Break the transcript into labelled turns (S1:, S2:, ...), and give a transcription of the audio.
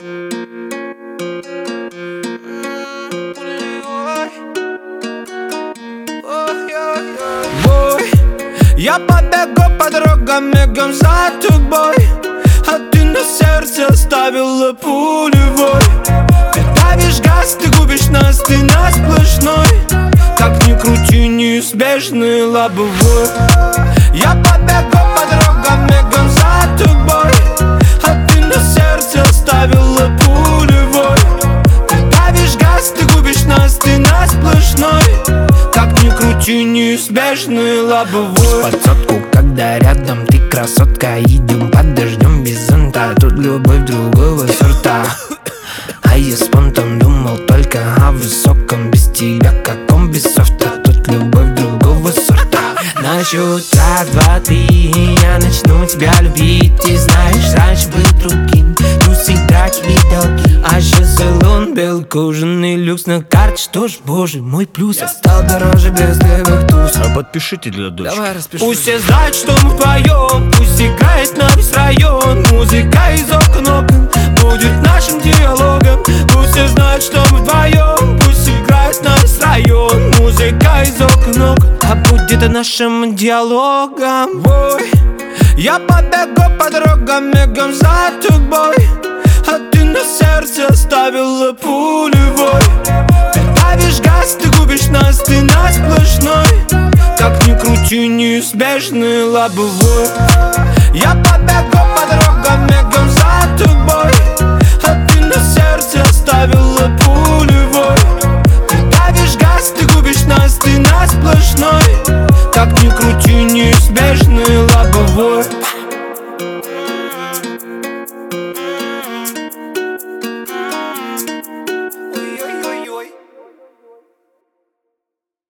S1: Я побегу по дорогам, бегом за тобой, а ты на сердце оставила пулевой. Ты давишь газ, ты губишь нас, ты на сплошной. Как ни крути, неизбежный лобовой. Я побегу по дорогам, бегом за тобой, а ты на сердце оставила пулевой. Ты давишь газ, ты губишь нас, ты на сплошной. Как ни крути, неизбежный лобовой.
S2: Под сотку, когда рядом ты красотка. Идем под дождем без зонта. Тут любовь другого сорта. А я спонтан думал только о высоком. Без тебя каком без софта. Тут любовь другого сорта. На счет раз, два, три я начну тебя любить. Ты знаешь, раньше был другим. Трусы, драки и долги. А сейчас салон, белый кожаный люкс на карте. Что ж, боже мой, плюс. Я стал дороже без левых туз.
S3: А подпишите для дочки.
S2: Давай распиши.
S1: Пусть все знают, что мы вдвоем. Пусть играет на весь район. Музыка из окон окон будет нашим диалогом. Пусть все знают, что мы вдвоем. Пусть играет на весь район. Музыка из окон окон, а будет нашим диалогом. Ой, я побегу по дорогам, бегом за тобой, а ты на сердце оставила пулевой. Ты давишь газ, ты губишь нас, ты на сплошной. Как ни крути, неизбежный лобовой. Я побегу